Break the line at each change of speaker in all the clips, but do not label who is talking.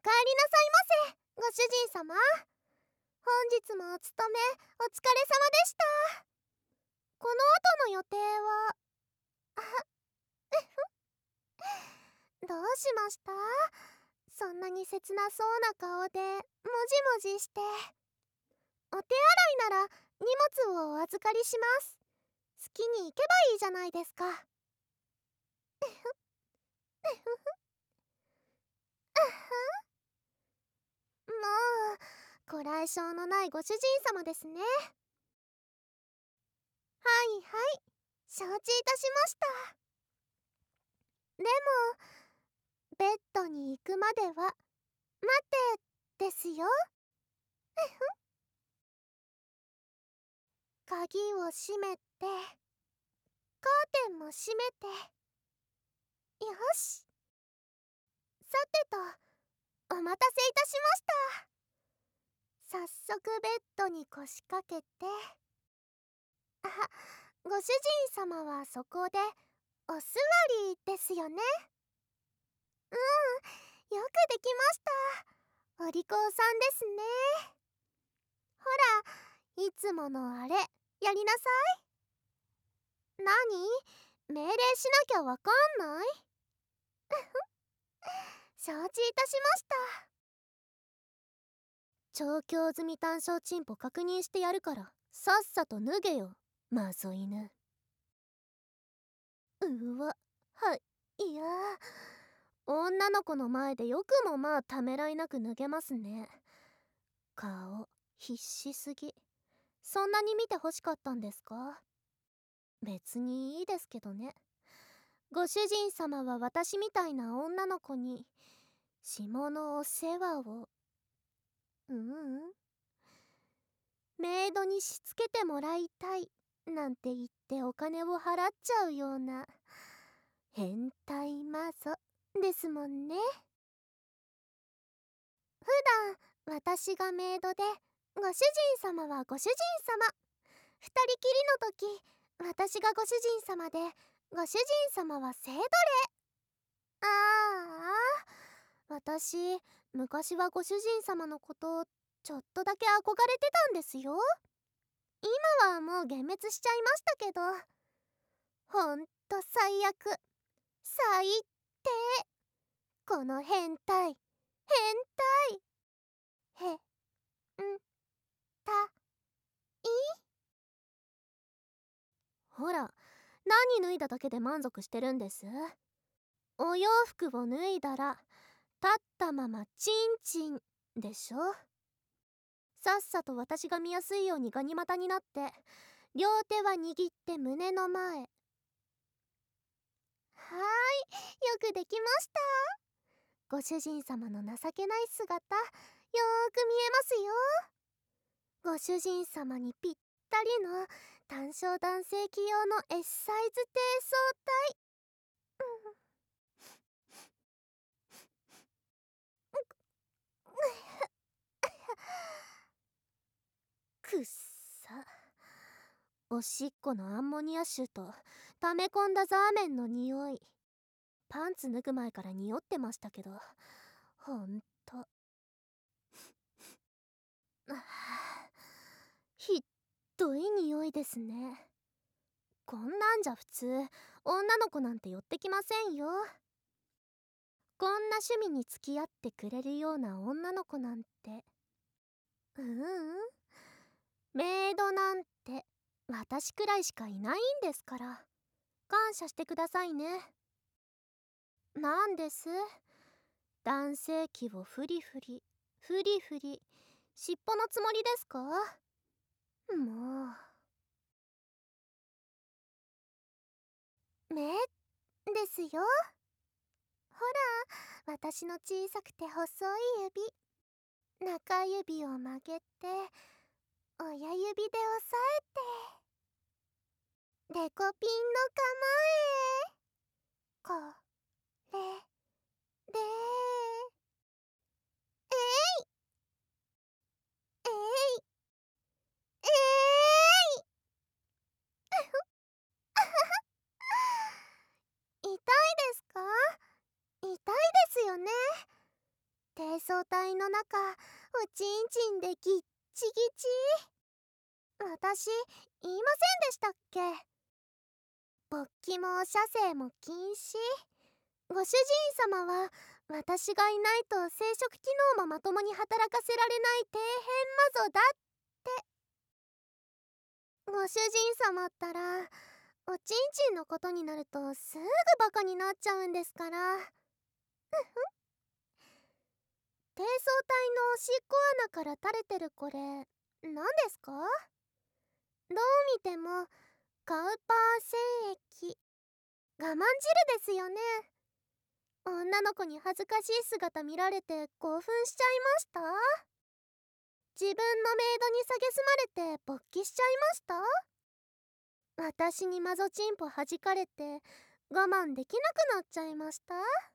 帰りなさいませ、ご主人様。本日もお勤めお疲れ様でした。この後の予定はどうしました？そんなに切なそうな顔でもじもじして。お手洗いなら荷物をお預かりします。好きに行けばいいじゃないですか。もうご来性のないご主人様ですね。はいはい、承知いたしました。でもベッドに行くまでは待てですよ。鍵を閉めて、カーテンも閉めて。よし。さてと、お待たせいたしました。早速ベッドに腰掛けて。あ、ご主人様はそこでお座りですよね。うん、よくできました。お利口さんですね。ほら、いつものあれやりなさい。何？命令しなきゃわかんない？承知いたしました。調教済み単勝チンポ確認してやるからさっさと脱げよ、マゾ犬。うわ、いや、女の子の前でよくもまあためらいなく脱げますね。顔必死すぎ。そんなに見てほしかったんですか？別にいいですけどね。ご主人様は私みたいな女の子に下のお世話を。メイドにしつけてもらいたいなんて言ってお金を払っちゃうような変態マゾですもんね。普段私がメイドでご主人様はご主人様。二人きりの時、私がご主人様でご主人様は性奴隷。ああ、私昔はご主人様のことちょっとだけ憧れてたんですよ。今はもう幻滅しちゃいましたけど。ほんと最悪、最低、この変態、へんたい。ほら、何脱いだだけで満足してるんです？お洋服を脱いだら立ったままチンチンでしょ。さっさと私が見やすいようにガニ股になって両手は握って胸の前。はーい、よくできました。ご主人様の情けない姿よーく見えますよ。ご主人様にぴったりの単勝男性器用の S サイズ低層体。くっさ、おしっこのアンモニア臭と溜め込んだザーメンの匂い。パンツ脱ぐ前から匂ってましたけど、ほんとひっどい匂いですね。こんなんじゃ普通女の子なんて寄ってきませんよ。こんな趣味に付き合ってくれるような女の子なんて。メイドなんて私くらいしかいないんですから、感謝してくださいね。なんです？男性器をフリフリ尻尾のつもりですか？もう目ですよ。ほら、私の小さくて細い指、中指を曲げて親指で押さえてデコピンの構え。これでえいえいえい痛いですか？痛いですよね。 低層体の中、おちんちんでぎっちぎち。私、言いませんでしたっけ？勃起も射精も禁止。ご主人様は、私がいないと生殖機能もまともに働かせられない底辺魔女だって。ご主人様ったら、おちんちんのことになるとすぐバカになっちゃうんですから。低層体のおしっこ穴から垂れてるこれ、何ですか？どう見てもカウパー精液、我慢汁ですよね。女の子に恥ずかしい姿見られて興奮しちゃいました？自分のメイドに蔑まれて勃起しちゃいました？私にマゾチンポ弾かれて我慢できなくなっちゃいました？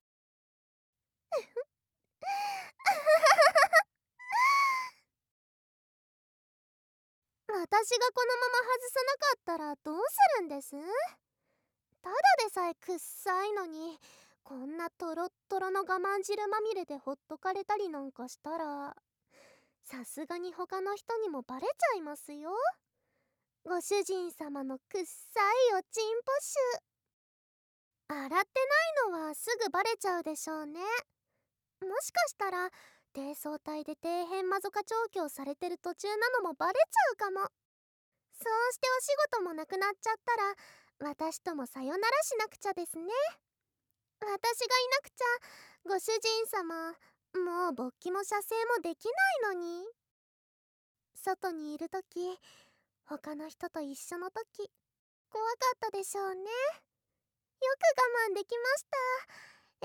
私がこのまま外さなかったらどうするんです？ただでさえくっさいのに、こんなトロットロの我慢汁まみれでほっとかれたりなんかしたら、さすがに他の人にもバレちゃいますよ。ご主人様のくっさいおちんぽ臭。洗ってないのはすぐバレちゃうでしょうね。もしかしたら低層体で底辺魔女化調教されてる途中なのもバレちゃうかも。そうしてお仕事もなくなっちゃったら、私ともさよならしなくちゃですね。私がいなくちゃご主人様、もう勃起も射精もできないのに。外にいるとき、他の人と一緒のとき、怖かったでしょうね。よく我慢できました。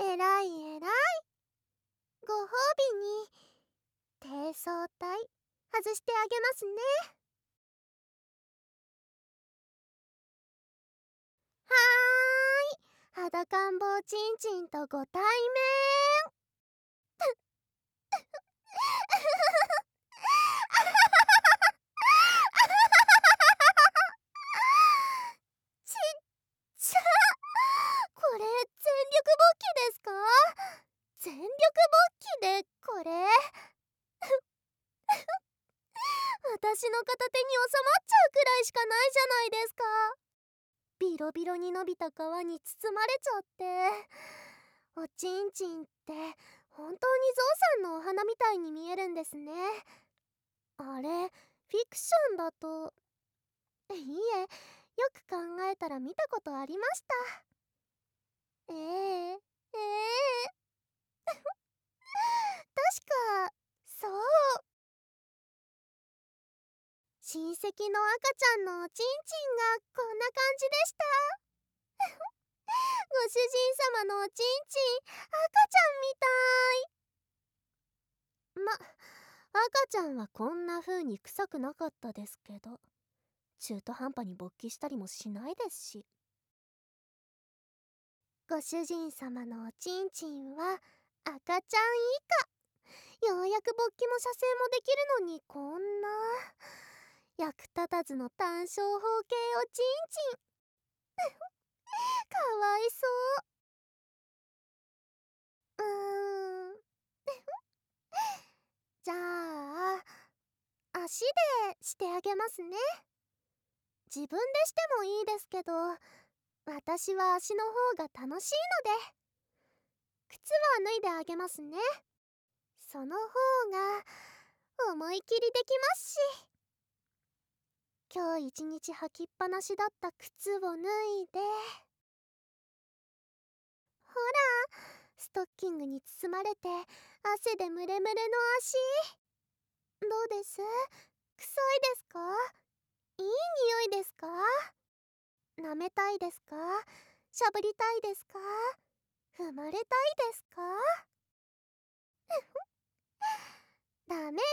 えらいえらい。ご褒美に低層体外してあげますね。はーい、裸ん坊ちんちんとご対面。ちっちゃ。これ全力勃起ですか？全力勃起でこれ私の片手に収まっちゃうくらいしかないじゃないですか。ビロビロに伸びた皮に包まれちゃって、おちんちんって本当にゾウさんのお花みたいに見えるんですね。あれ、フィクションだと。いいえ、よく考えたら見たことありました。ええええ確か、そう。親戚の赤ちゃんのおちんちんがこんな感じでした。ご主人様のおちんちん、赤ちゃんみたい。赤ちゃんはこんな風に臭くなかったですけど、中途半端に勃起したりもしないですし。ご主人様のおちんちんは赤ちゃん以下。ようやく勃起も射精もできるのにこんな役立たずの単小方形おちんちん。かわいそう。じゃあ足でしてあげますね。自分でしてもいいですけど、私は足の方が楽しいので。靴は脱いであげますね。その方が思い切りできますし。今日一日履きっぱなしだった靴を脱いで、ほら、ストッキングに包まれて汗でムレムレの足。どうです？臭いですか？いい匂いですか？舐めたいですか？しゃぶりたいですか？踏まれたいですか？ダメです。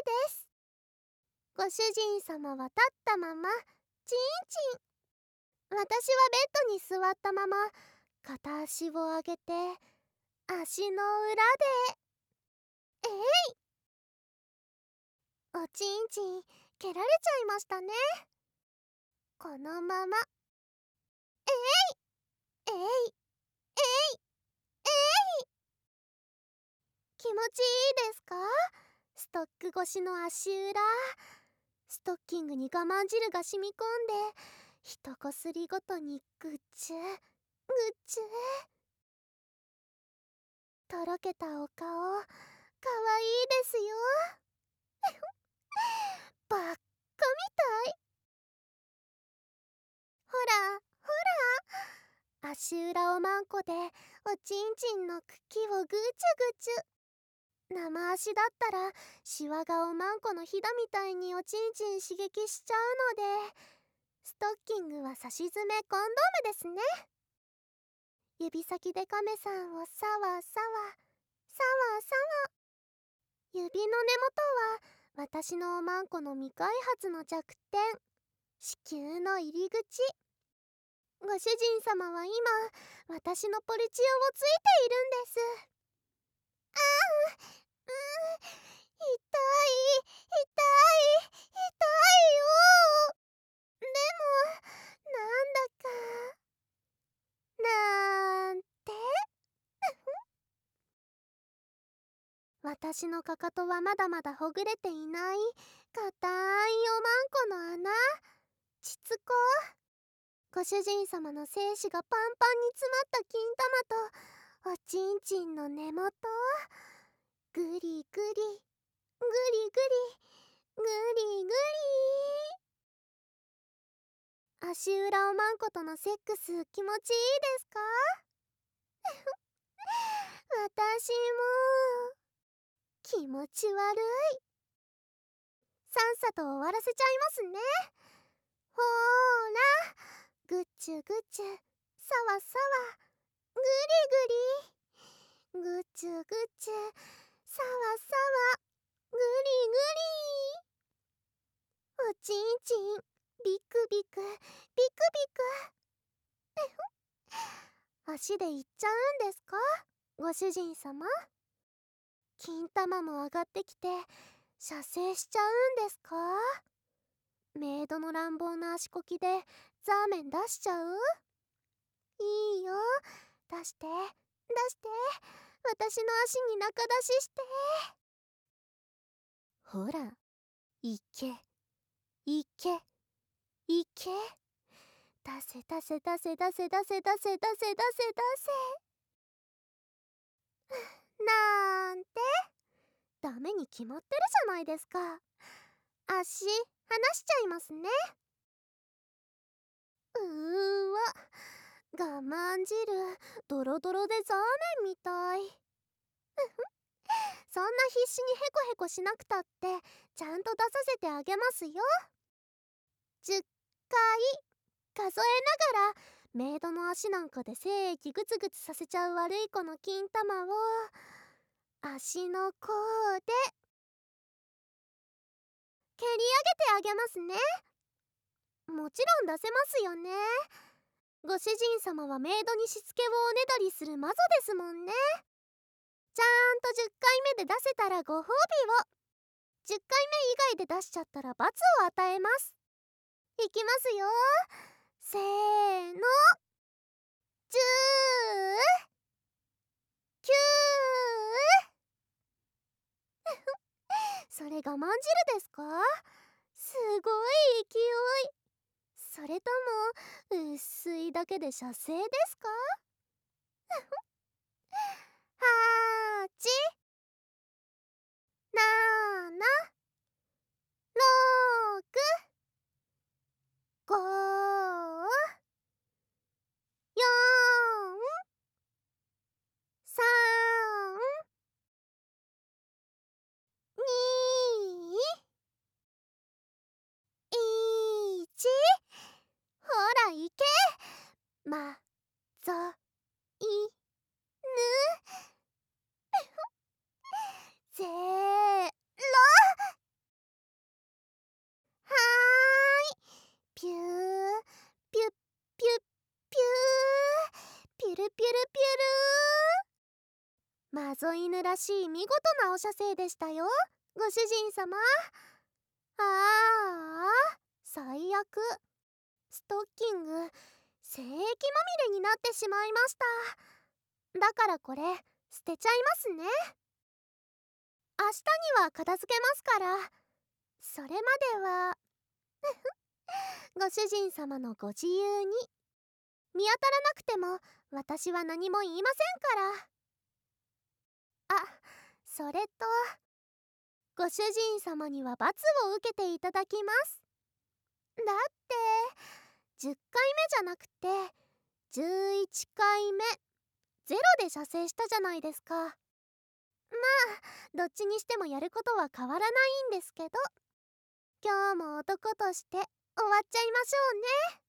ご主人様は立ったままチンチン。私はベッドに座ったまま片足を上げて足の裏でえい。おちんちん蹴られちゃいましたね。このままえいえいえいえい。 気持ちいいですか？ストック越しの足裏、ストッキングに我慢汁が染み込んで、一こすりごとにぐっちゅぐっちゅ。とろけたお顔、かわいいですよ。ばっかみたい。ほらほら、足裏おまんこでおちんちんの茎をぐちゅぐちゅ。生足だったらシワがおまんこのひだみたいにおちんちん刺激しちゃうので、ストッキングはさしずめコンドームですね。指先でカメさんをさわさわさわさわ。指の根元は私のおまんこの未開発の弱点、子宮の入り口。ご主人様は今私のポルチオをついているんです。ああ、痛い痛い痛いよ。でもなんだかなんて私のかかとはまだまだほぐれていない硬いおまんこの穴、膣子。ご主人様の精子がパンパンに詰まった金玉とおちんちんの根元、ぐりぐりぐりぐりぐりぐり。足裏おまんことのセックス気持ちいいですか？私も気持ち悪い。さっさと終わらせちゃいますね。ほーら、ぐっちゅぐちゅ、さわさわ、ぐりぐり、ぐちゅぐちゅ、さわさわ、ぐりぐり。おちんちんビクビクビクビク。足で行っちゃうんですか、ご主人様？金玉も上がってきて射精しちゃうんですか？メイドの乱暴な足こきでザーメン出しちゃう？いいよ、出して出して、私の足に中出しして。ほら、いけいけいけ、出せ出せ出せ出せ出せ出せ出せ出せ出せ。なんてダメに決まってるじゃないですか。足離しちゃいますね。我慢汁ドロドロでザーメンみたい。そんな必死にヘコヘコしなくたってちゃんと出させてあげますよ。10回数えながら、メイドの足なんかで精液グツグツさせちゃう悪い子の金玉を足の甲で蹴り上げてあげますね。もちろん出せますよね。ご主人様はメイドにしつけをおねだりする魔女ですもんね。ちゃんと10回目で出せたらご褒美を、10回目以外で出しちゃったら罰を与えます。いきますよ、せーの、10、9。それ我慢汁ですか？すごい勢い。それとも薄いだけで射精ですか？8、7、6、5、4、3、2、1。ほら行け、まぞいぬ。ぜーろ。はーい、ピューピュッピュッピュー、ピュルピュルピュルー。マゾ犬らしい見事なお射精でしたよ、ご主人様。ああ、最悪。ストッキング精液まみれになってしまいました。だからこれ捨てちゃいますね。 明日には片付けますから。それまではご主人様のご自由に。見当たらなくても私は何も言いませんから。あ、それとご主人様には罰を受けていただきます。だって10回目じゃなくて11回目ゼロで射精したじゃないですか。まあどっちにしてもやることは変わらないんですけど、今日も男として終わっちゃいましょうね。